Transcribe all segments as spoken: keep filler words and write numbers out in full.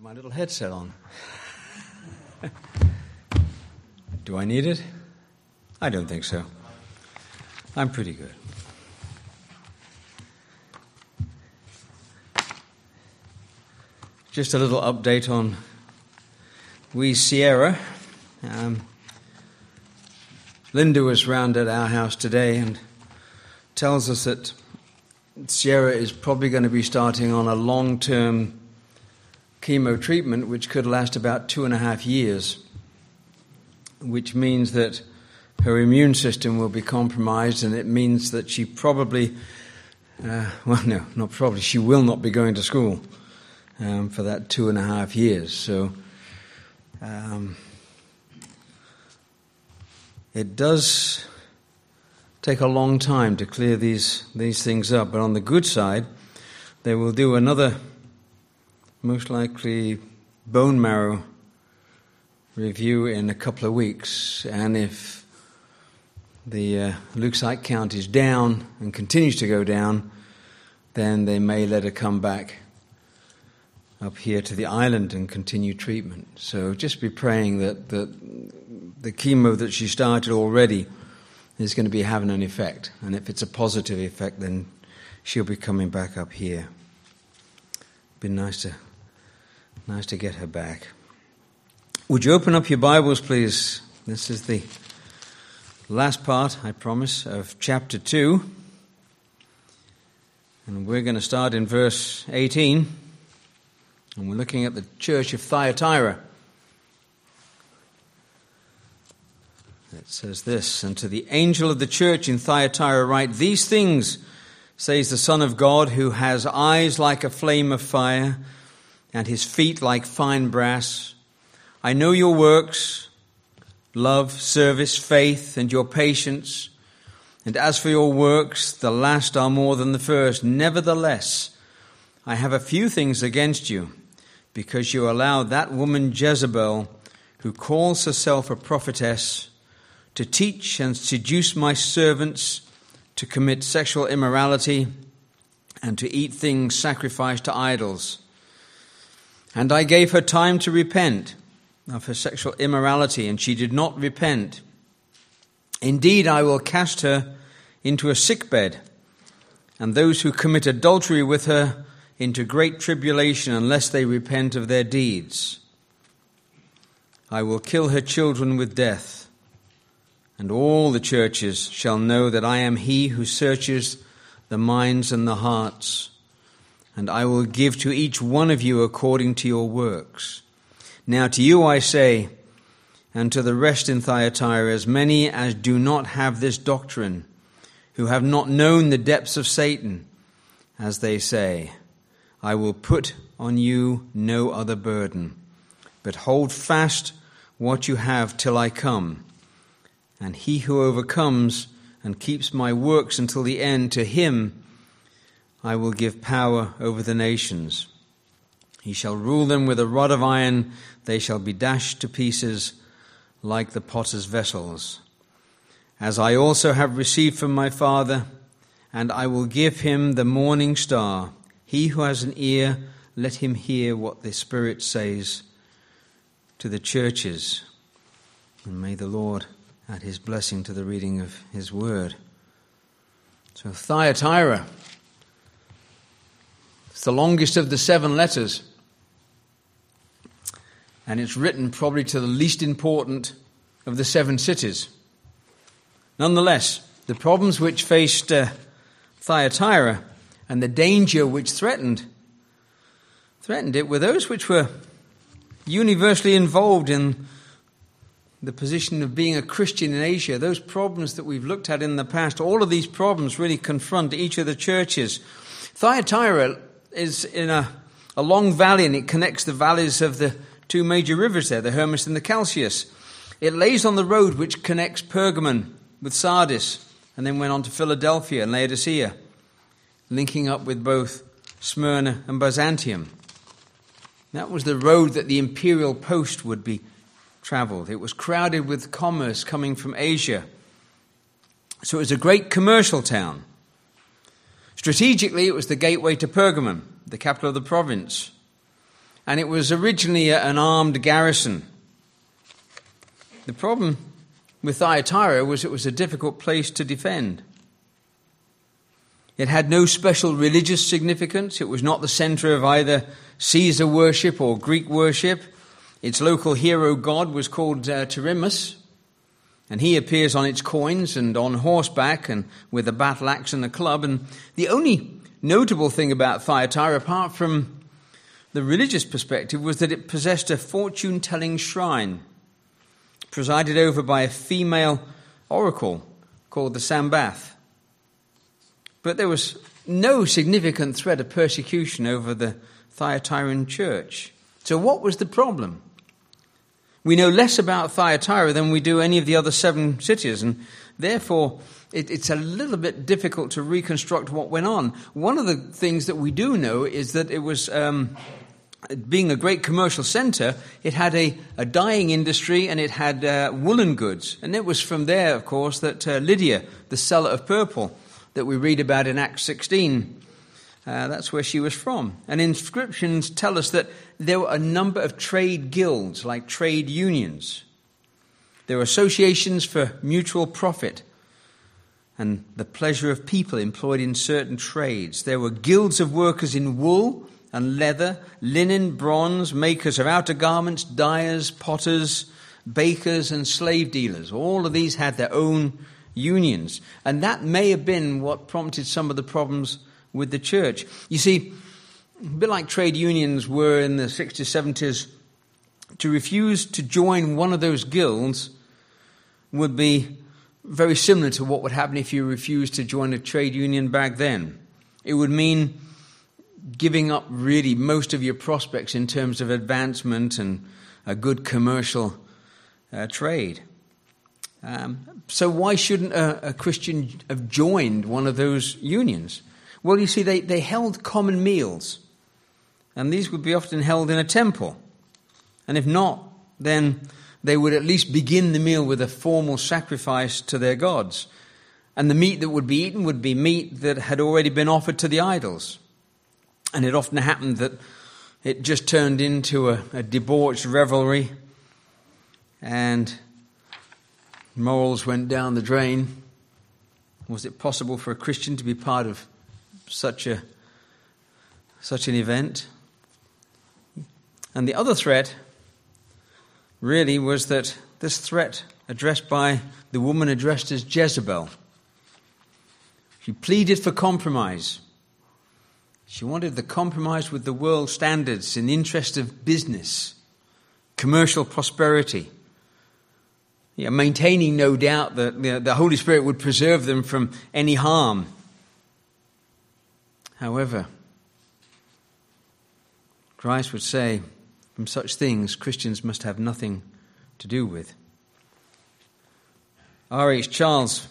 My little headset on. Do I need it? I don't think so. I'm pretty good. Just a little update on wee Sierra. Um, Linda was round at our house today and tells us that Sierra is probably going to be starting on a long-term chemo treatment which could last about two and a half years, which means that her immune system will be compromised, and it means that she probably, uh, well, no, not probably, she will not be going to school um, for that two and a half years. So um, it does take a long time to clear these these things up, but on the good side, they will do another, most likely, bone marrow review in a couple of weeks, and if the uh, leukocyte count is down and continues to go down, then they may let her come back up here to the island and continue treatment. So just be praying that, that the chemo that she started already is going to be having an effect, and if it's a positive effect, then she'll be coming back up here. Be nice to nice to get her back. Would you open up your Bibles, please? This is the last part, I promise, of chapter two, and we're going to start in verse eighteen, and we're looking at the church of Thyatira. It says this: "And to the angel of the church in Thyatira write, These things says the Son of God, who has eyes like a flame of fire, and his feet like fine brass. I know your works, love, service, faith, and your patience. And as for your works, the last are more than the first. Nevertheless, I have a few things against you, because you allowed that woman Jezebel, who calls herself a prophetess, to teach and seduce my servants to commit sexual immorality and to eat things sacrificed to idols. And I gave her time to repent of her sexual immorality, and she did not repent. Indeed, I will cast her into a sickbed, and those who commit adultery with her into great tribulation, unless they repent of their deeds. I will kill her children with death, and all the churches shall know that I am he who searches the minds and the hearts, and I will give to each one of you according to your works. Now to you I say, and to the rest in Thyatira, as many as do not have this doctrine, who have not known the depths of Satan, as they say, I will put on you no other burden, but hold fast what you have till I come. And he who overcomes and keeps my works until the end, to him I will give power over the nations. He shall rule them with a rod of iron. They shall be dashed to pieces like the potter's vessels. As I also have received from my Father, and I will give him the morning star. He who has an ear, let him hear what the Spirit says to the churches. And may the Lord add his blessing to the reading of his word." So Thyatira, it's the longest of the seven letters, and it's written probably to the least important of the seven cities. Nonetheless, the problems which faced uh, Thyatira and the danger which threatened threatened it were those which were universally involved in the position of being a Christian in Asia. Those problems that we've looked at in the past, all of these problems really confront each of the churches. Thyatira is in a, a long valley, and it connects the valleys of the two major rivers there, the Hermus and the Calcaeus. It lays on the road which connects Pergamon with Sardis, and then went on to Philadelphia and Laodicea, linking up with both Smyrna and Byzantium. That was the road that the imperial post would be traveled. It was crowded with commerce coming from Asia. So it was a great commercial town. Strategically, it was the gateway to Pergamon, the capital of the province. and it was originally an armed garrison. The problem with Thyatira was it was a difficult place to defend. It had no special religious significance. It was not the center of either Caesar worship or Greek worship. Its local hero god was called uh, Tyrrhemus, and he appears on its coins and on horseback and with a battle axe and a club. And the only notable thing about Thyatira, apart from the religious perspective, was that it possessed a fortune-telling shrine presided over by a female oracle called the Sambath. But there was no significant threat of persecution over the Thyatiran church. So what was the problem? We know less about Thyatira than we do any of the other seven cities, and therefore it, it's a little bit difficult to reconstruct what went on. One of the things that we do know is that it was, um, being a great commercial center, it had a, a dyeing industry and it had uh, woolen goods. And it was from there, of course, that uh, Lydia, the seller of purple, that we read about in Acts sixteen, Uh, that's where she was from. And inscriptions tell us that there were a number of trade guilds, like trade unions. There were associations for mutual profit and the pleasure of people employed in certain trades. There were guilds of workers in wool and leather, linen, bronze, makers of outer garments, dyers, potters, bakers, and slave dealers. All of these had their own unions. And that may have been what prompted some of the problems with the church. You see, a bit like trade unions were in the sixties, seventies, to refuse to join one of those guilds would be very similar to what would happen if you refused to join a trade union back then. It would mean giving up really most of your prospects in terms of advancement and a good commercial uh, trade. Um, so why shouldn't a, a Christian have joined one of those unions? Well, you see, they, they held common meals, and these would be often held in a temple. And if not, then they would at least begin the meal with a formal sacrifice to their gods. And the meat that would be eaten would be meat that had already been offered to the idols. And it often happened that it just turned into a, a debauched revelry, and morals went down the drain. Was it possible for a Christian to be part of such a such an event? And the other threat really was that this threat addressed by the woman addressed as Jezebel. She pleaded for compromise. She wanted the compromise with the world standards in the interest of business, commercial prosperity. Yeah, maintaining, no doubt, that you know, the Holy Spirit would preserve them from any harm. However, Christ would say, from such things, Christians must have nothing to do with. R H Charles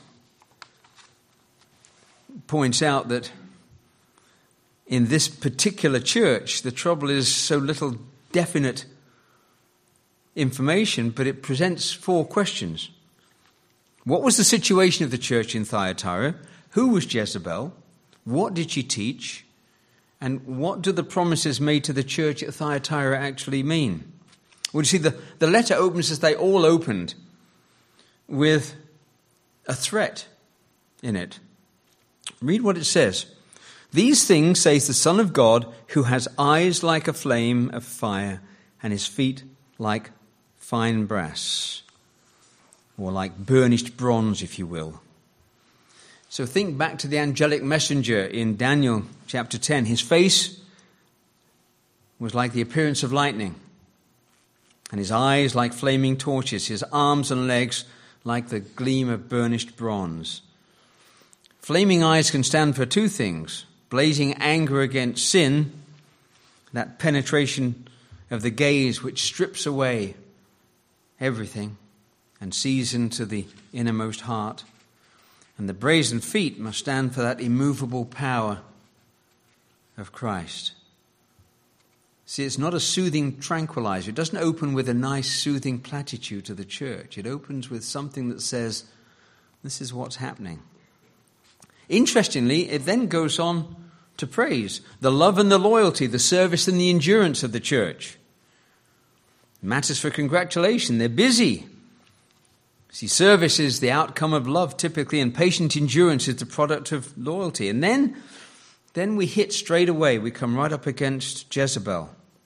points out that in this particular church, the trouble is so little definite information, but it presents four questions. What was the situation of the church in Thyatira? Who was Jezebel? What did she teach? And what do the promises made to the church at Thyatira actually mean? Well, you see, the, the letter opens as they all opened, with a threat in it. Read what it says. These things says the Son of God, who has eyes like a flame of fire and his feet like fine brass, or like burnished bronze, if you will. So think back to the angelic messenger in Daniel chapter ten. His face was like the appearance of lightning, and his eyes like flaming torches, his arms and legs like the gleam of burnished bronze. Flaming eyes can stand for two things: blazing anger against sin, that penetration of the gaze which strips away everything and sees into the innermost heart. And the brazen feet must stand for that immovable power of Christ. See, it's not a soothing tranquilizer. It doesn't open with a nice soothing platitude to the church. It opens with something that says, this is what's happening. Interestingly, it then goes on to praise. The love and the loyalty, the service and the endurance of the church. Matters for congratulation. They're busy. See, service is the outcome of love typically, and patient endurance is the product of loyalty. And then, then we hit straight away. We come right up against Jezebel.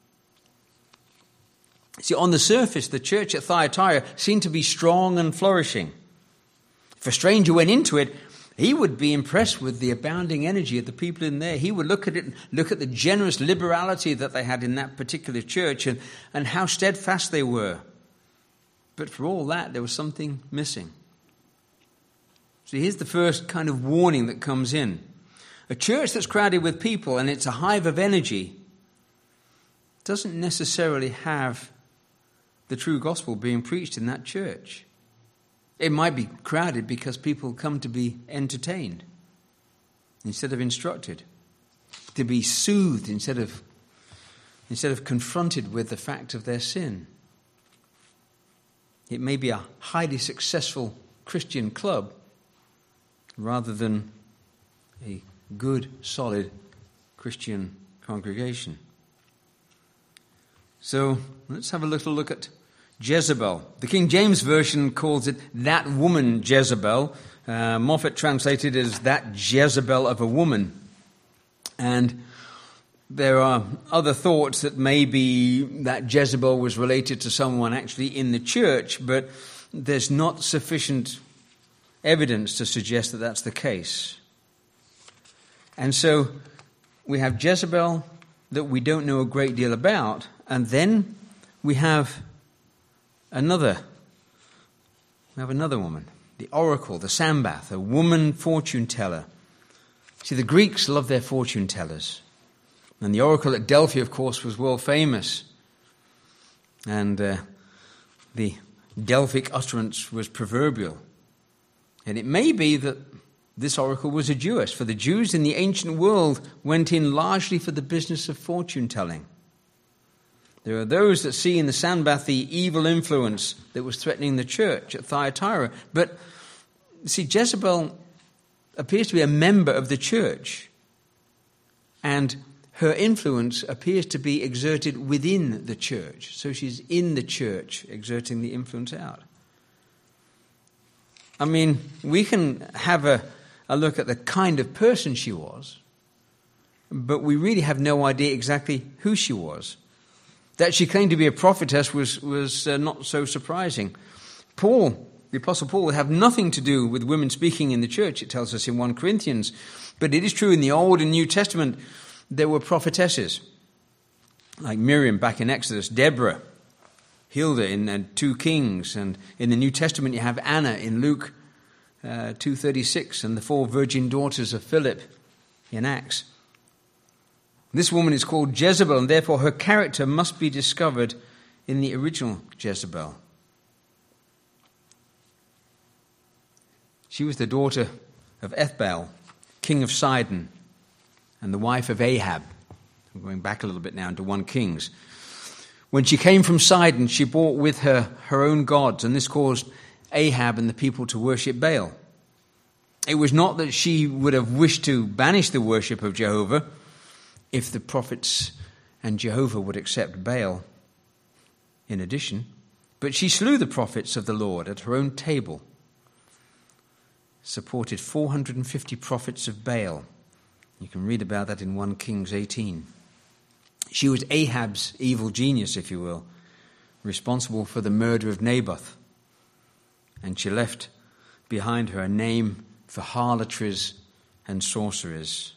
See, on the surface, the church at Thyatira seemed to be strong and flourishing. If a stranger went into it, he would be impressed with the abounding energy of the people in there. He would look at it, look at the generous liberality that they had in that particular church and, and how steadfast they were. But for all that, there was something missing. So here's the first kind of warning that comes in. A church that's crowded with people and it's a hive of energy doesn't necessarily have the true gospel being preached in that church. It might be crowded because people come to be entertained instead of instructed, to be soothed instead of, instead of confronted with the fact of their sin. It may be a highly successful Christian club rather than a good, solid Christian congregation. So let's have a little look at Jezebel. The King James Version calls it that woman Jezebel. Uh, Moffat translated as that Jezebel of a woman. And there are other thoughts that maybe that Jezebel was related to someone actually in the church, but there's not sufficient evidence to suggest that that's the case. And so we have Jezebel that we don't know a great deal about, and then we have another, we have another woman, the oracle, the Sambath, a woman fortune teller. See, the Greeks loved their fortune tellers. And the oracle at Delphi, of course, was world famous. And uh, the Delphic utterance was proverbial. And it may be that this oracle was a Jewess, for the Jews in the ancient world went in largely for the business of fortune telling. There are those that see in the Sambath the evil influence that was threatening the church at Thyatira. But see, Jezebel appears to be a member of the church. And her influence appears to be exerted within the church. So she's in the church, exerting the influence out. I mean, we can have a, a look at the kind of person she was, but we really have no idea exactly who she was. That she claimed to be a prophetess was, was uh, not so surprising. Paul, the Apostle Paul, would have nothing to do with women speaking in the church, it tells us in First Corinthians. But it is true in the Old and New Testament, there were prophetesses, like Miriam back in Exodus, Deborah, Hilda in uh, Second Kings, and in the New Testament you have Anna in Luke uh, two thirty-six, and the four virgin daughters of Philip in Acts. This woman is called Jezebel, and therefore her character must be discovered in the original Jezebel. She was the daughter of Ethbaal, king of Sidon, and the wife of Ahab. I'm going back a little bit now into First Kings. When she came from Sidon, she brought with her her own gods, and this caused Ahab and the people to worship Baal. It was not that she would have wished to banish the worship of Jehovah, if the prophets and Jehovah would accept Baal in addition. But she slew the prophets of the Lord at her own table, supported four hundred fifty prophets of Baal. You can read about that in First Kings eighteen. She was Ahab's evil genius, if you will, responsible for the murder of Naboth. And she left behind her a name for harlotries and sorceries.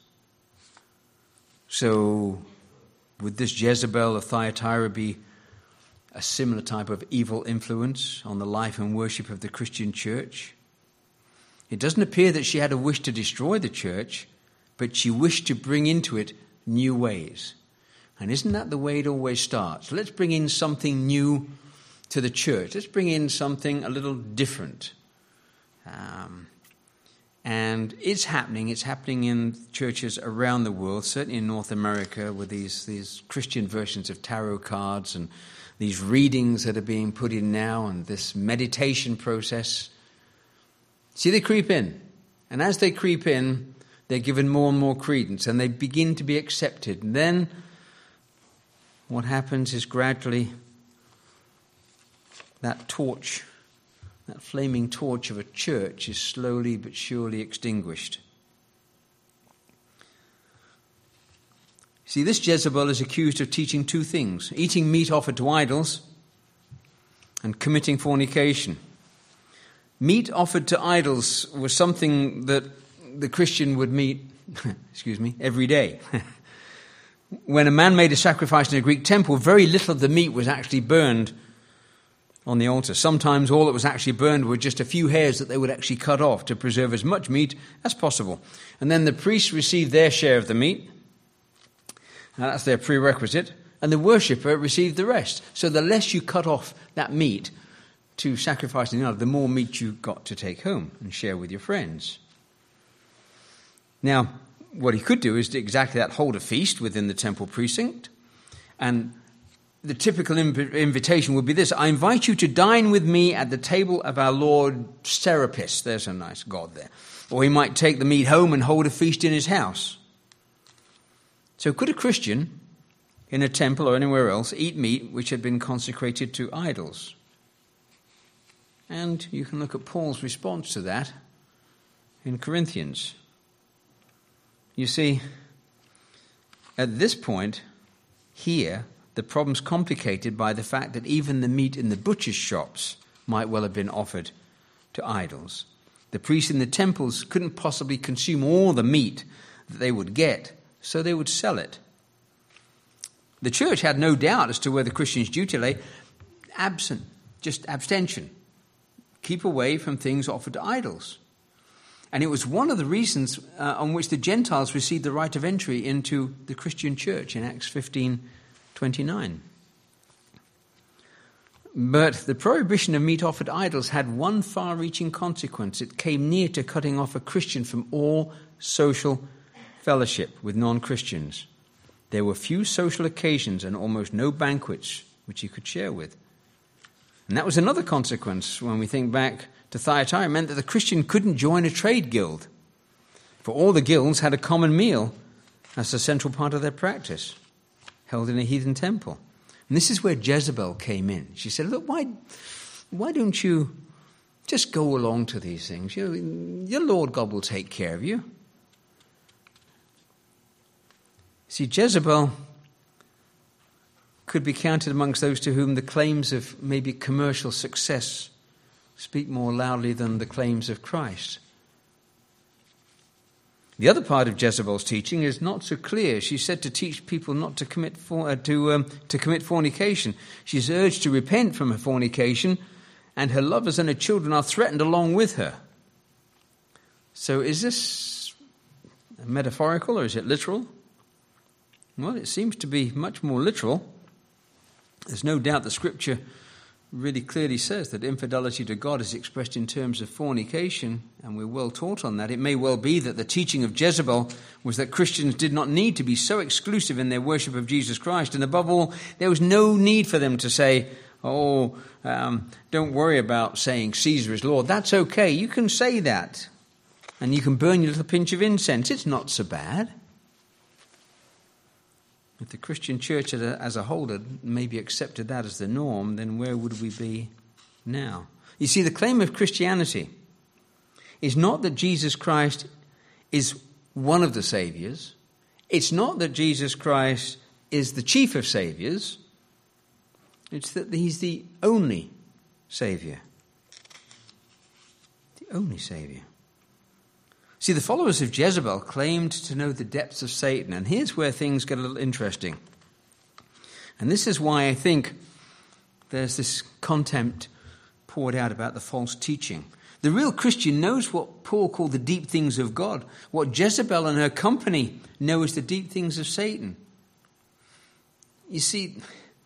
So, would this Jezebel of Thyatira be a similar type of evil influence on the life and worship of the Christian church? It doesn't appear that she had a wish to destroy the church, but she wished to bring into it new ways. And isn't that the way it always starts? Let's bring in something new to the church. Let's bring in something a little different. Um, And it's happening. It's happening in churches around the world, certainly in North America, with these, these Christian versions of tarot cards and these readings that are being put in now and this meditation process. See, they creep in. And as they creep in, they're given more and more credence, and they begin to be accepted. And then what happens is gradually that torch, that flaming torch of a church, is slowly but surely extinguished. See, this Jezebel is accused of teaching two things: eating meat offered to idols and committing fornication. Meat offered to idols was something that the Christian would meet, excuse me, every day. When a man made a sacrifice in a Greek temple, very little of the meat was actually burned on the altar. Sometimes all that was actually burned were just a few hairs that they would actually cut off to preserve as much meat as possible. And then the priests received their share of the meat. Now that's their prerequisite. And the worshipper received the rest. So the less you cut off that meat to sacrifice in the altar, the more meat you got to take home and share with your friends. Now, what he could do is to exactly that, hold a feast within the temple precinct. And the typical inv- invitation would be this: I invite you to dine with me at the table of our Lord Serapis. There's a nice god there. Or he might take the meat home and hold a feast in his house. So could a Christian in a temple or anywhere else eat meat which had been consecrated to idols? And you can look at Paul's response to that in Corinthians. You see, at this point, here, the problem's complicated by the fact that even the meat in the butcher's shops might well have been offered to idols. The priests in the temples couldn't possibly consume all the meat that they would get, so they would sell it. The church had no doubt as to where the Christian's duty lay. Absent, just abstention. Keep away from things offered to idols. And it was one of the reasons uh, on which the Gentiles received the right of entry into the Christian church in Acts fifteen twenty-nine. But the prohibition of meat offered to idols had one far-reaching consequence. It came near to cutting off a Christian from all social fellowship with non-Christians. There were few social occasions and almost no banquets which he could share with. And that was another consequence when we think back to Thyatira. It meant that the Christian couldn't join a trade guild, for all the guilds had a common meal as the central part of their practice, held in a heathen temple. And this is where Jezebel came in. She said, look, why, why don't you just go along to these things? You know, your Lord God will take care of you. See, Jezebel could be counted amongst those to whom the claims of maybe commercial success speak more loudly than the claims of Christ. The other part of Jezebel's teaching is not so clear. She's said to teach people not to commit for, uh, to um, to commit fornication. She's urged to repent from her fornication, and her lovers and her children are threatened along with her. So is this metaphorical or is it literal? Well, it seems to be much more literal. There's no doubt the Scripture really clearly says that infidelity to God is expressed in terms of fornication, and we're well taught on that. It may well be that the teaching of Jezebel was that Christians did not need to be so exclusive in their worship of Jesus Christ, and above all, there was no need for them to say, oh, um, don't worry about saying Caesar is Lord. That's okay. You can say that, and you can burn your little pinch of incense. It's not so bad. If the Christian church as a whole had maybe accepted that as the norm, then where would we be now? You see, the claim of Christianity is not that Jesus Christ is one of the saviors. It's not that Jesus Christ is the chief of saviors. It's that he's the only savior. The only savior. See, the followers of Jezebel claimed to know the depths of Satan, and here's where things get a little interesting. And this is why I think there's this contempt poured out about the false teaching. The real Christian knows what Paul called the deep things of God. What Jezebel and her company know is the deep things of Satan. You see,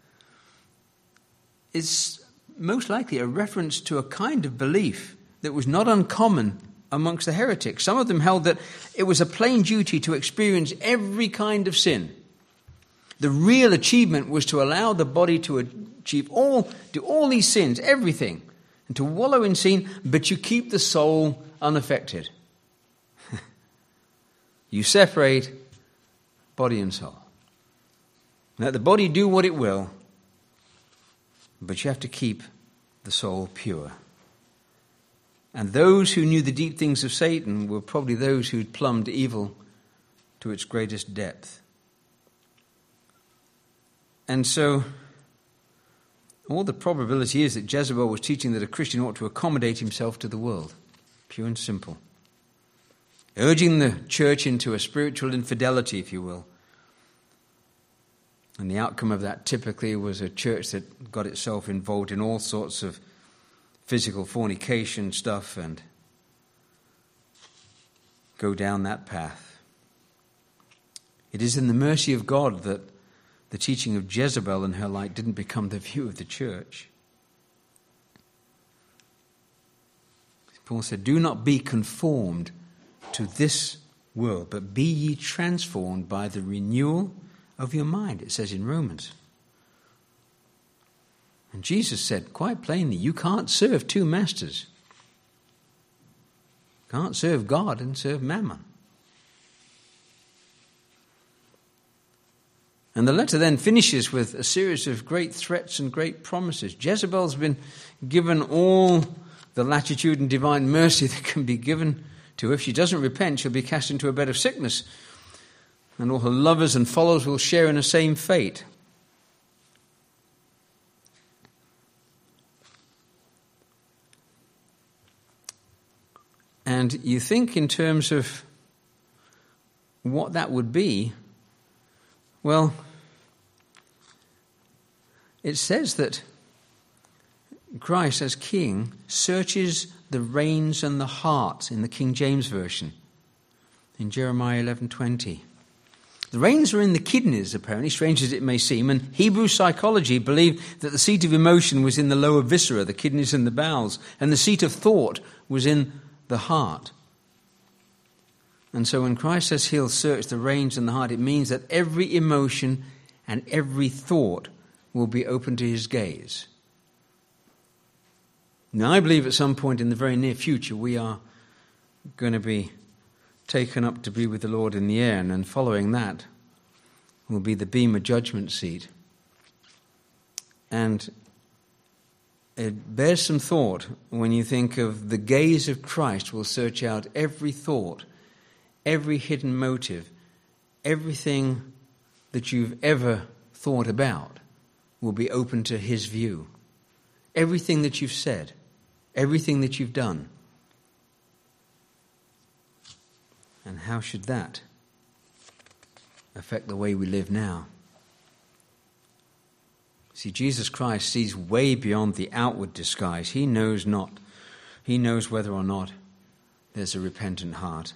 it's most likely a reference to a kind of belief that was not uncommon amongst the heretics. Some of them held that it was a plain duty to experience every kind of sin. The real achievement was to allow the body to achieve all, do all these sins, everything, and to wallow in sin, but you keep the soul unaffected. You separate body and soul. Let the body do what it will, but you have to keep the soul pure. And those who knew the deep things of Satan were probably those who'd plumbed evil to its greatest depth. And so, all the probability is that Jezebel was teaching that a Christian ought to accommodate himself to the world. Pure and simple. Urging the church into a spiritual infidelity, if you will. And the outcome of that typically was a church that got itself involved in all sorts of physical fornication stuff and go down that path. It is in the mercy of God that the teaching of Jezebel and her like didn't become the view of the church. Paul said, do not be conformed to this world, but be ye transformed by the renewal of your mind, it says in Romans. And Jesus said quite plainly, you can't serve two masters. You can't serve God and serve mammon. And the letter then finishes with a series of great threats and great promises. Jezebel's been given all the latitude and divine mercy that can be given to her. If she doesn't repent, she'll be cast into a bed of sickness. And all her lovers and followers will share in the same fate. And you think in terms of what that would be. Well, it says that Christ as King searches the reins and the hearts in the King James Version in Jeremiah eleven twenty. The reins are in the kidneys, apparently, strange as it may seem, and Hebrew psychology believed that the seat of emotion was in the lower viscera, the kidneys and the bowels, and the seat of thought was in the heart. And so when Christ says he'll search the reins and the heart, it means that every emotion and every thought will be open to his gaze. Now, I believe at some point in the very near future we are going to be taken up to be with the Lord in the air, and then following that will be the Bema judgment seat. And it bears some thought when you think of the gaze of Christ will search out every thought, every hidden motive, everything that you've ever thought about will be open to his view. Everything that you've said, everything that you've done. And how should that affect the way we live now? See, Jesus Christ sees way beyond the outward disguise. He knows not. He knows whether or not there's a repentant heart.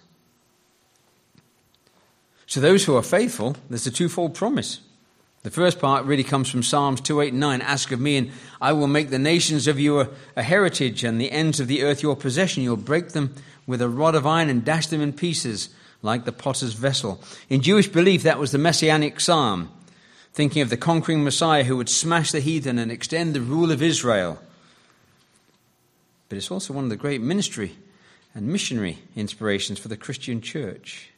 So those who are faithful, there's a twofold promise. The first part really comes from Psalms two, eight, and nine. Ask of me, and I will make the nations of you a, a heritage, and the ends of the earth your possession. You'll break them with a rod of iron and dash them in pieces like the potter's vessel. In Jewish belief, that was the messianic psalm, thinking of the conquering Messiah who would smash the heathen and extend the rule of Israel. But it's also one of the great ministry and missionary inspirations for the Christian church.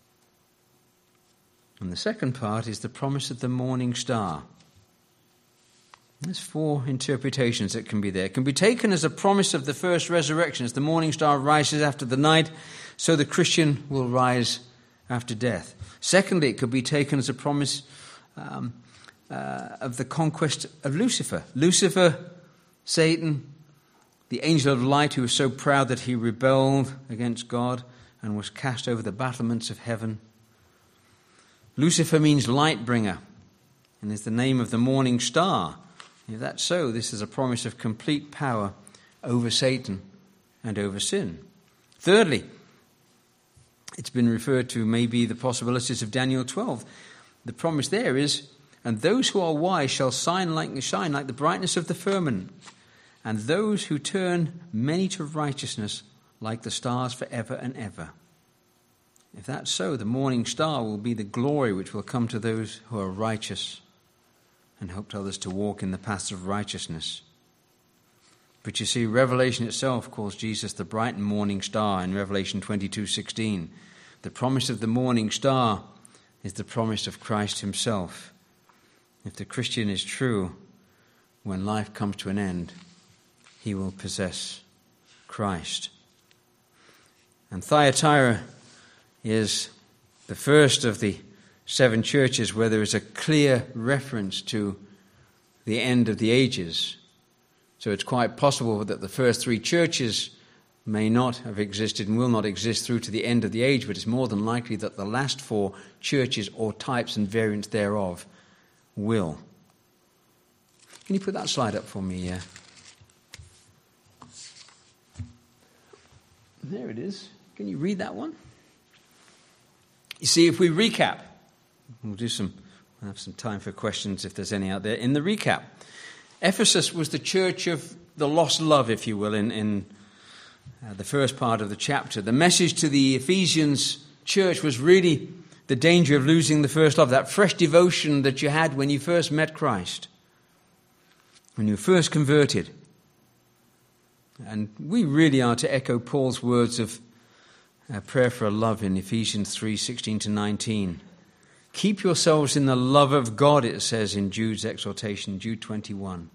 And the second part is the promise of the morning star. There's four interpretations that can be there. It can be taken as a promise of the first resurrection, as the morning star rises after the night, so the Christian will rise after death. Secondly, it could be taken as a promise um, uh, of the conquest of Lucifer. Lucifer, Satan, the angel of light who was so proud that he rebelled against God and was cast over the battlements of heaven. Lucifer means light bringer and is the name of the morning star. If that's so, this is a promise of complete power over Satan and over sin. Thirdly, it's been referred to maybe the possibilities of Daniel twelve. The promise there is, and those who are wise shall shine like, shine like the brightness of the firmament, and those who turn many to righteousness like the stars forever and ever. If that's so, the morning star will be the glory which will come to those who are righteous and help others to walk in the paths of righteousness. But you see, Revelation itself calls Jesus the bright and morning star in Revelation twenty-two sixteen. The The promise of the morning star is the promise of Christ himself. If the Christian is true, when life comes to an end, he will possess Christ. And Thyatira is the first of the seven churches where there is a clear reference to the end of the ages. So it's quite possible that the first three churches may not have existed and will not exist through to the end of the age, but it's more than likely that the last four churches or types and variants thereof will. Can you put that slide up for me? Yeah. There it is. Can you read that one? You see, if we recap, we'll do some, we'll have some time for questions if there's any out there. In the recap, Ephesus was the church of the lost love, if you will, in, in uh, the first part of the chapter. The message to the Ephesians church was really the danger of losing the first love, that fresh devotion that you had when you first met Christ, when you were first converted. And we really are to echo Paul's words of uh, prayer for love in Ephesians three sixteen to nineteen. Keep yourselves in the love of God, it says in Jude's exhortation, Jude twenty-one.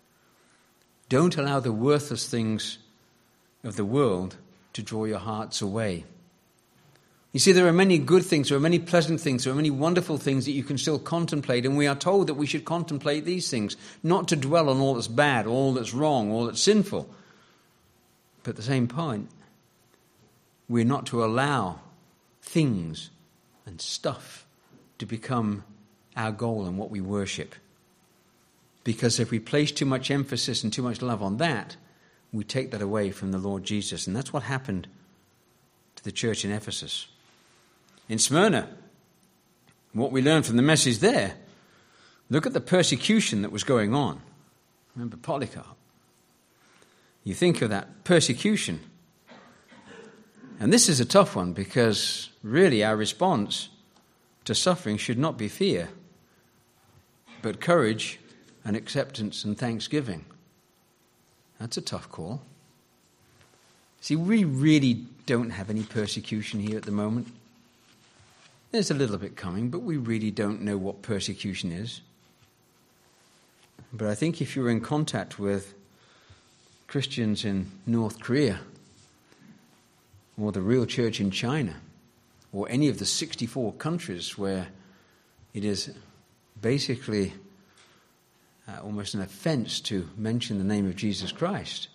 Don't allow the worthless things of the world to draw your hearts away. You see, there are many good things, there are many pleasant things, there are many wonderful things that you can still contemplate, and we are told that we should contemplate these things, not to dwell on all that's bad, all that's wrong, all that's sinful. But at the same point, we're not to allow things and stuff to become our goal and what we worship. Because if we place too much emphasis and too much love on that, we take that away from the Lord Jesus. And that's what happened to the church in Ephesus. In Smyrna, what we learn from the message there, look at the persecution that was going on. Remember Polycarp. You think of that persecution. And this is a tough one because really our response to suffering should not be fear, but courage and acceptance and thanksgiving. That's a tough call. See, we really don't have any persecution here at the moment. There's a little bit coming, but we really don't know what persecution is. But I think if you're in contact with Christians in North Korea, or the real church in China, or any of the sixty-four countries where it is basically uh, almost an offense to mention the name of Jesus Christ,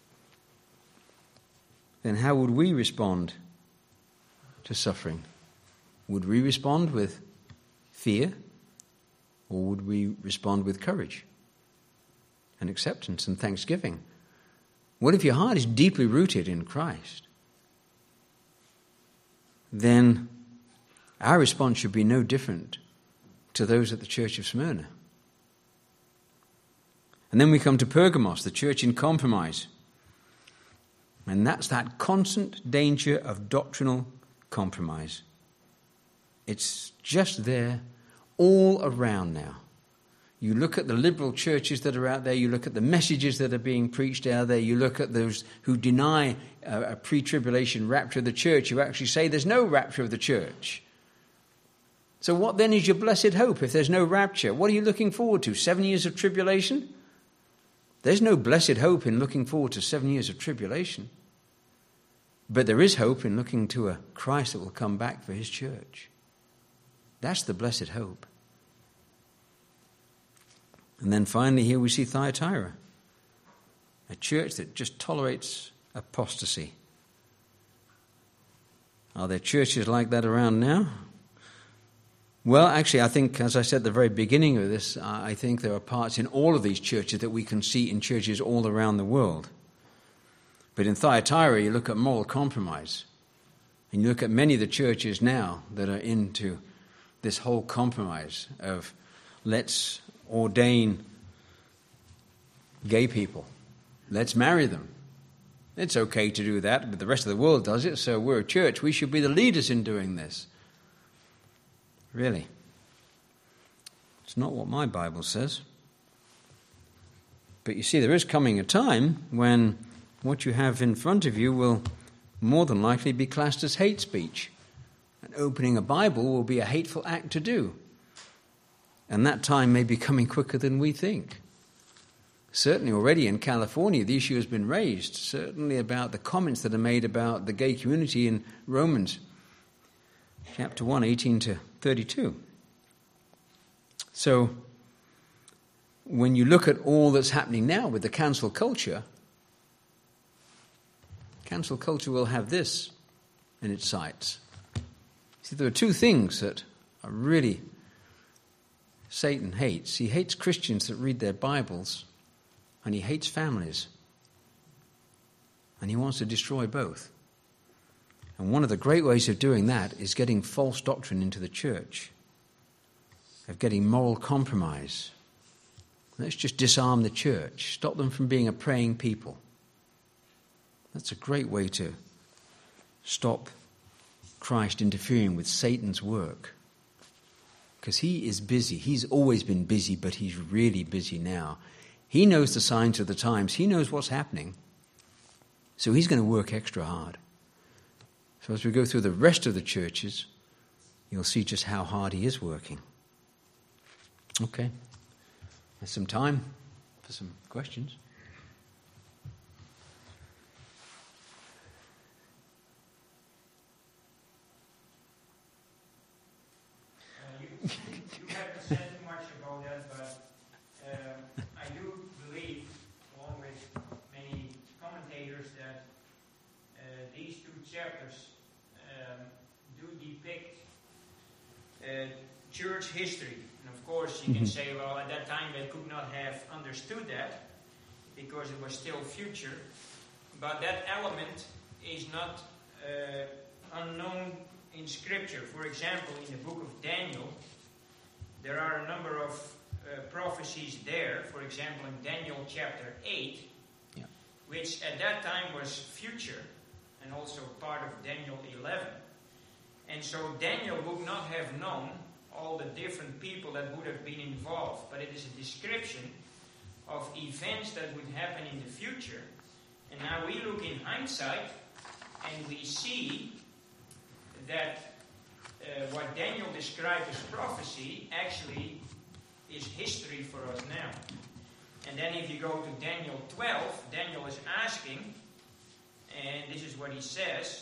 then how would we respond to suffering? Would we respond with fear, or would we respond with courage and acceptance and thanksgiving? What if your heart is deeply rooted in Christ? Then our response should be no different to those at the church of Smyrna. And then we come to Pergamos, the church in compromise. And that's that constant danger of doctrinal compromise. It's just there all around now. You look at the liberal churches that are out there, you look at the messages that are being preached out there, you look at those who deny a, a pre-tribulation rapture of the church, who actually say there's no rapture of the church. So what then is your blessed hope if there's no rapture? What are you looking forward to? Seven years of tribulation? There's no blessed hope in looking forward to seven years of tribulation. But there is hope in looking to a Christ that will come back for his church. That's the blessed hope. And then finally here we see Thyatira, a church that just tolerates apostasy. Are there churches like that around now? Well, actually, I think, as I said at the very beginning of this, I think there are parts in all of these churches that we can see in churches all around the world. But in Thyatira, you look at moral compromise. And you look at many of the churches now that are into this whole compromise of let's ordain gay people. Let's marry them. It's okay to do that, but the rest of the world does it, so we're a church. We should be the leaders in doing this. Really. It's not what my Bible says. But you see, there is coming a time when what you have in front of you will more than likely be classed as hate speech. And opening a Bible will be a hateful act to do. And that time may be coming quicker than we think. Certainly already in California, the issue has been raised, certainly about the comments that are made about the gay community in Romans chapter one, eighteen to thirty-two. So, when you look at all that's happening now with the cancel culture, cancel culture will have this in its sights. See, there are two things that are really Satan hates. He hates Christians that read their Bibles, and he hates families. And he wants to destroy both. And one of the great ways of doing that is getting false doctrine into the church, of getting moral compromise. Let's just disarm the church, stop them from being a praying people. That's a great way to stop Christ interfering with Satan's work. Because he is busy. He's always been busy, but he's really busy now. He knows the signs of the times. He knows what's happening. So he's going to work extra hard. So as we go through the rest of the churches, you'll see just how hard he is working. Okay. There's some time for some questions. Uh, you, you haven't said too much about that, but uh, I do believe, along with many commentators, that uh, these two chapters um, do depict uh, church history. And of course, you mm-hmm. can say, well, at that time they could not have understood that because it was still future. But that element is not uh, unknown in Scripture. For example, in the book of Daniel, there are a number of uh, prophecies there. For example, in Daniel chapter eight, yeah. which at that time was future and also part of Daniel eleven. And so Daniel would not have known all the different people that would have been involved. But it is a description of events that would happen in the future. And now we look in hindsight and we see that uh, what Daniel described as prophecy actually is history for us now. And then if you go to Daniel twelve, Daniel is asking, and this is what he says,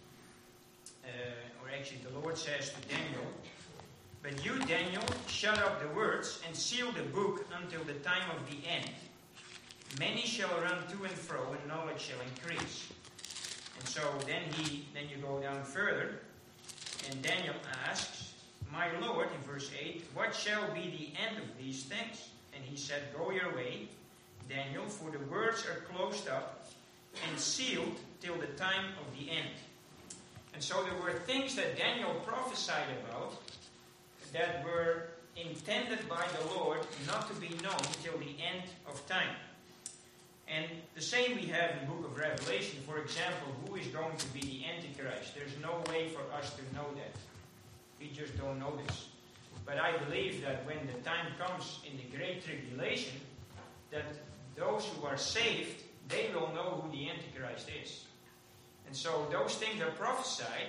uh, or actually the Lord says to Daniel, "But you, Daniel, shut up the words and seal the book until the time of the end. Many shall run to and fro, and knowledge shall increase." And so then he, then you go down further, and Daniel asks, "My Lord," in verse eight, "what shall be the end of these things?" And he said, "Go your way, Daniel, for the words are closed up and sealed till the time of the end." And so there were things that Daniel prophesied about that were intended by the Lord not to be known till the end of time. And the same we have in the book of Revelation. For example, who is going to be the Antichrist? There's no way for us to know that. We just don't know this. But I believe that when the time comes in the Great Tribulation, that those who are saved, they will know who the Antichrist is. And so those things are prophesied,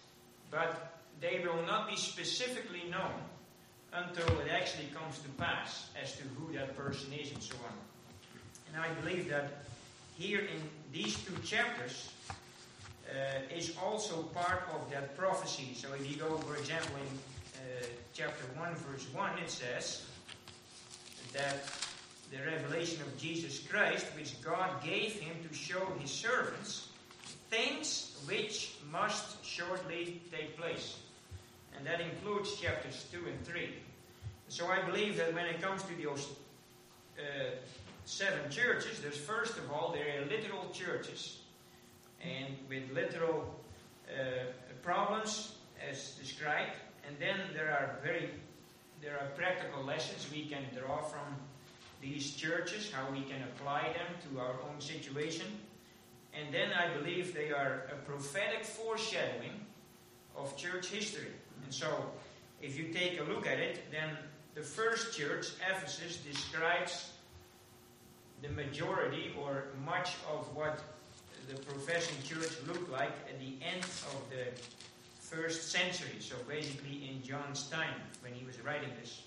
but they will not be specifically known until it actually comes to pass as to who that person is and so on. And I believe that here in these two chapters uh, is also part of that prophecy. So if you go, for example, in uh, chapter one, verse one, it says that the revelation of Jesus Christ, which God gave him to show his servants, things which must shortly take place. And that includes chapters two and three. So I believe that when it comes to those uh, seven churches, there's first of all, there are literal churches. And with literal uh, problems as described. And then there are very, there are practical lessons we can draw from these churches, how we can apply them to our own situation. And then I believe they are a prophetic foreshadowing of church history. And so, if you take a look at it, then the first church, Ephesus, describes the majority or much of what the professing church looked like at the end of the first century, so basically in John's time when he was writing this.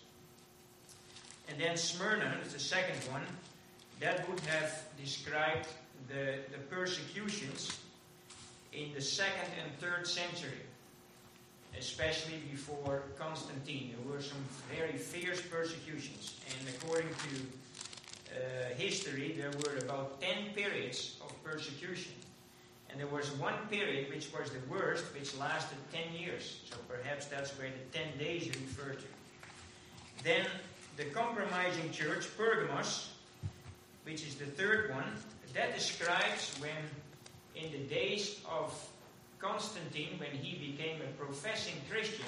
And then Smyrna is the second one. That would have described the, the persecutions in the second and third century, especially before Constantine. There were some very fierce persecutions, and according to uh, history, there were about ten periods of persecution. And there was one period which was the worst, which lasted ten years. So perhaps that's where the ten days refer to. Then the compromising church, Pergamos, which is the third one, that describes when in the days of Constantine, when he became a professing Christian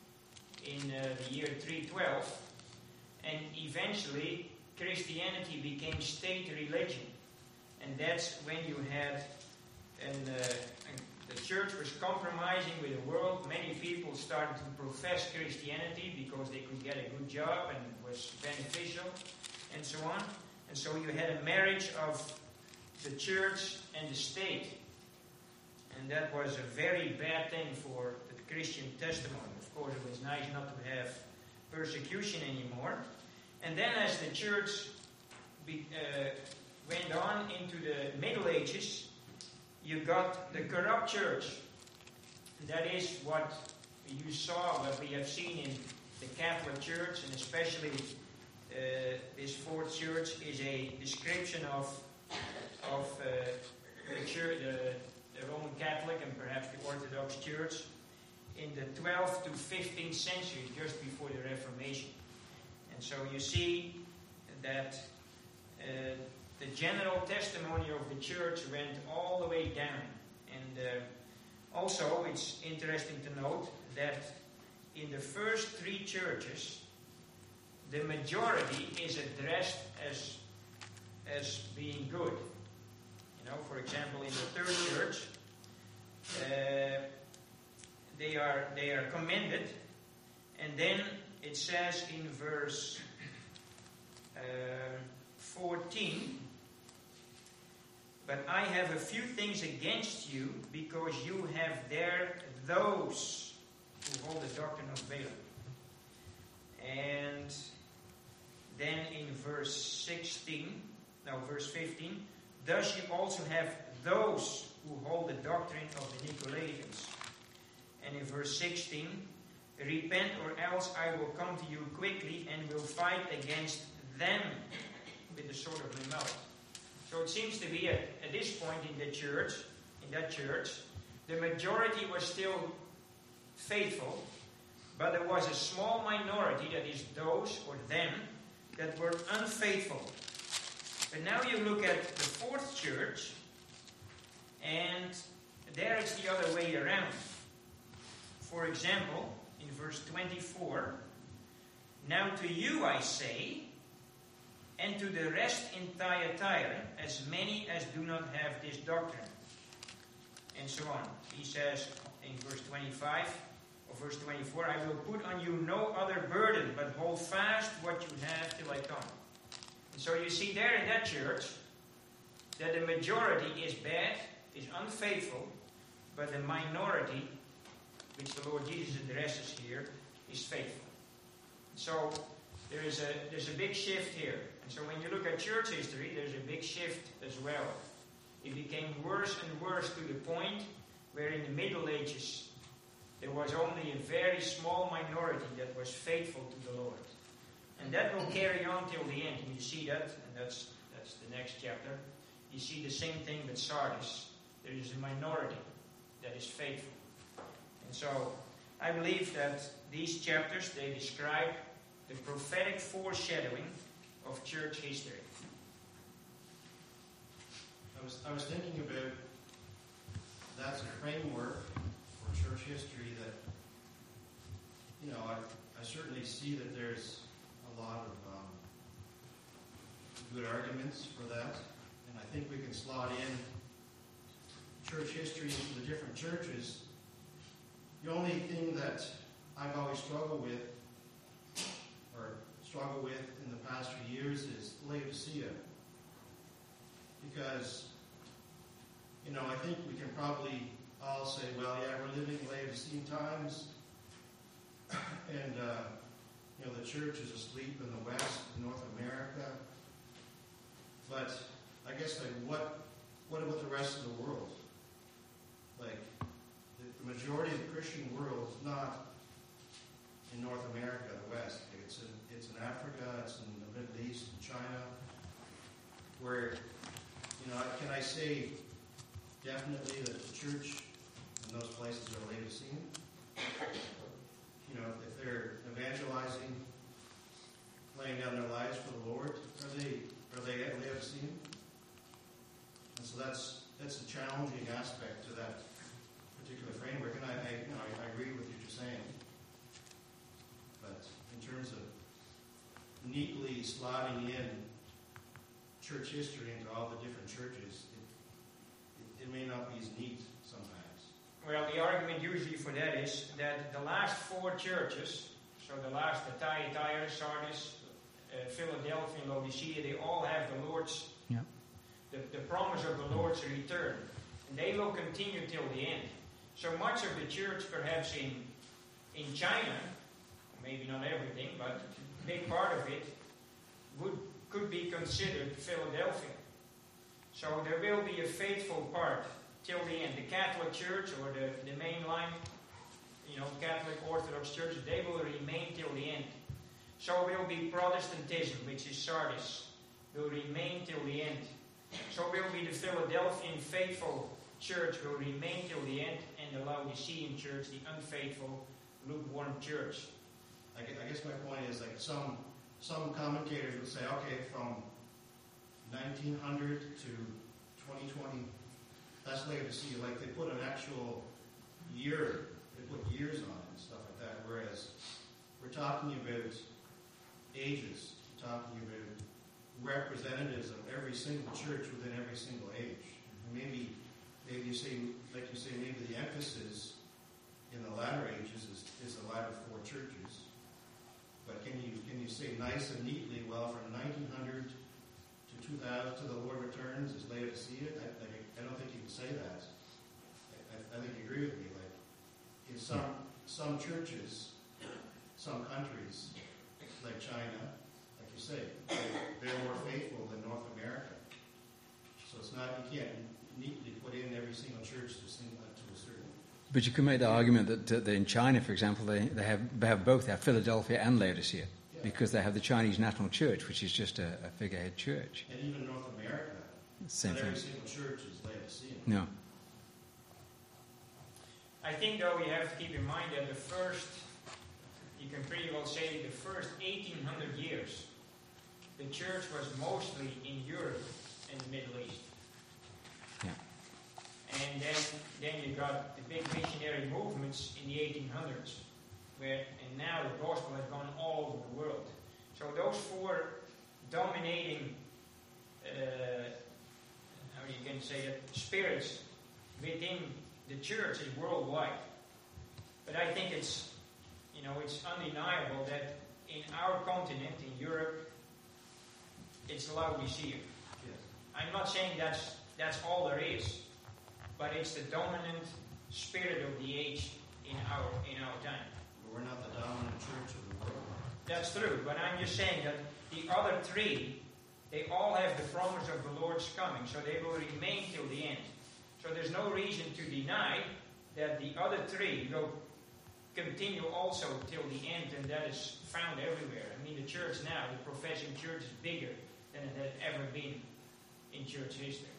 in uh, the year three twelve, and eventually Christianity became state religion. And that's when you had, and, uh, and the church was compromising with the world. Many people started to profess Christianity because they could get a good job and it was beneficial, and so on. And so you had a marriage of the church and the state. And that was a very bad thing for the Christian testimony. Of course, it was nice not to have persecution anymore. And then as the church be, uh, went on into the Middle Ages, you got the corrupt church. And that is what you saw, what we have seen in the Catholic Church, and especially uh, this fourth church is a description of of uh, the church, the, the Roman Catholic and perhaps the Orthodox Church in the twelfth to fifteenth century, just before the Reformation. And so you see that uh, the general testimony of the church went all the way down. And uh, also it's interesting to note that in the first three churches, the majority is addressed as, as being good. You know, for example, in the third church, uh, they are they are commended, and then it says in verse uh, fourteen, "But I have a few things against you, because you have there those who hold the doctrine of Balaam." And then in verse sixteen, no, verse fifteen, "Thus you also have those who hold the doctrine of the Nicolaitans." And in verse sixteen, "Repent, or else I will come to you quickly and will fight against them with the sword of my mouth." So it seems to be at, at this point in the church, in that church, the majority was still faithful, but there was a small minority, that is those or them, that were unfaithful. But now you look at the fourth church, and there it's the other way around. For example, in verse twenty-four, "Now to you I say, and to the rest in Thyatira, as many as do not have this doctrine." And so on. He says in verse twenty-five, or verse twenty-four, "I will put on you no other burden, but hold fast what you have till I come." And so you see there in that church that the majority is bad, is unfaithful, but the minority, which the Lord Jesus addresses here, is faithful. So there is a there's a big shift here. And so when you look at church history, there's a big shift as well. It became worse and worse to the point where in the Middle Ages there was only a very small minority that was faithful to the Lord. And that will carry on till the end. And you see that, and that's that's the next chapter. You see the same thing with Sardis. There is a minority that is faithful. And so I believe that these chapters, they describe the prophetic foreshadowing of church history. I was I was thinking about that's a framework for church history that, you know, I, I certainly see that there's a lot of um, good arguments for that, and I think we can slot in church history into the different churches. The only thing that I've always struggled with, or struggled with in the past few years, is Laodicea. Because, you know, I think we can probably I'll say, well, yeah, we're living in Laodicean times, and uh, you know, the church is asleep in the West, in North America. But I guess, like, what, what about the rest of the world? Like, the, the majority of the Christian world is not in North America, the West. Like, it's in it's in Africa, it's in the Middle East, in China, where, you know, can I say definitely that the church in those places are Laodicean? You know, if they're evangelizing, laying down their lives for the Lord, are they are they Laodicean? And so that's that's a challenging aspect to that particular framework. And I, I you know I, I agree with what you're saying. But in terms of neatly slotting in church history into all the different churches, it, it, it may not be as neat sometimes. Well, the argument usually for that is that the last four churches, so the last, the Thyatira, Sardis, uh, Philadelphia, and Laodicea, they all have the Lord's, yeah. the, the promise of the Lord's return. And they will continue till the end. So much of the church, perhaps in in China, maybe not everything, but a big part of it, would could be considered Philadelphia. So there will be a faithful part till the end. The Catholic Church, or the, the mainline, you know, Catholic Orthodox Church, they will remain till the end. So will be Protestantism, which is Sardis, will remain till the end. So will be the Philadelphian faithful church, will remain till the end, and the Laodicean church, the unfaithful, lukewarm church. I guess my point is, like, some some commentators would say, okay, from nineteen hundred to twenty twenty, that's Laodicea. Like, they put an actual year, they put years on it and stuff like that. Whereas we're talking about ages, we're talking about representatives of every single church within every single age. And maybe, maybe you say, like you say, maybe the emphasis in the latter ages is, is the latter four churches. But can you can you say nice and neatly, well, from nineteen hundred to two thousand to the Lord returns is Laodicea? I, I, I don't think you can say that. I, I think you agree with me. Like, in some some churches, some countries, like China, like you say, they're more faithful than North America. So it's not, you can't neatly put in every single church to sing to a certain. But you can make the argument that, that in China, for example, they, they have they have both. They have Philadelphia and Laodicea, yeah. Because they have the Chinese National Church, which is just a, a figurehead church. And even North America, same not thing. Every single church is Laodicean. No. I think, though, we have to keep in mind that the first, you can pretty well say the first eighteen hundred years, the church was mostly in Europe and the Middle East. Yeah. And then, then you got the big missionary movements in the eighteen hundreds, where and now the gospel has gone all over the world. So those four dominating, uh, how you can say that, spirits within the church is worldwide. But I think it's, you know, it's undeniable that in our continent, in Europe, it's Laodicea. Yes. I'm not saying that's that's all there is. But it's the dominant spirit of the age in our in our time. But we're not the dominant church of the world. That's true, but I'm just saying that the other three, they all have the promise of the Lord's coming, so they will remain till the end. So there's no reason to deny that the other three will continue also till the end, and that is found everywhere. I mean, the church now, the professing church, is bigger than it had ever been in church history.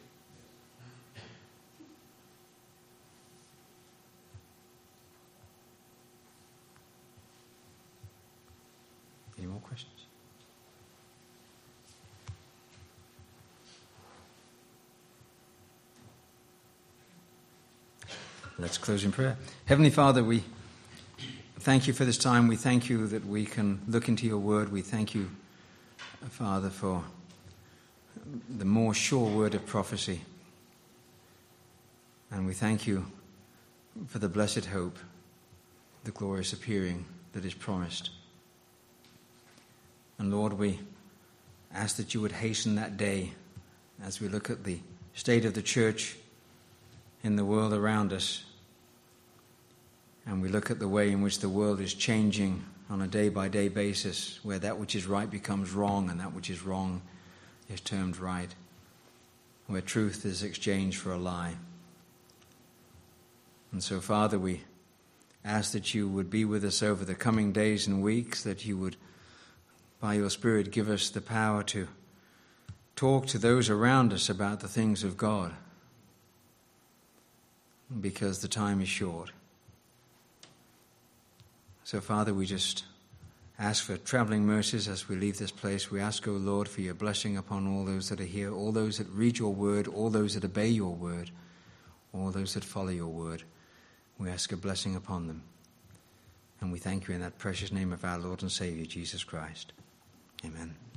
Any more questions? Let's close in prayer. Heavenly Father, we thank you for this time. We thank you that we can look into your word. We thank you, Father, for the more sure word of prophecy. And we thank you for the blessed hope, the glorious appearing that is promised. And Lord, we ask that you would hasten that day as we look at the state of the church in the world around us, and we look at the way in which the world is changing on a day-by-day basis, where that which is right becomes wrong and that which is wrong is termed right, where truth is exchanged for a lie. And so, Father, we ask that you would be with us over the coming days and weeks, that you would, by your Spirit, give us the power to talk to those around us about the things of God, because the time is short. So, Father, we just ask for traveling mercies as we leave this place. We ask, O Lord, for your blessing upon all those that are here, all those that read your word, all those that obey your word, all those that follow your word. We ask a blessing upon them. And we thank you in that precious name of our Lord and Savior, Jesus Christ. Amen.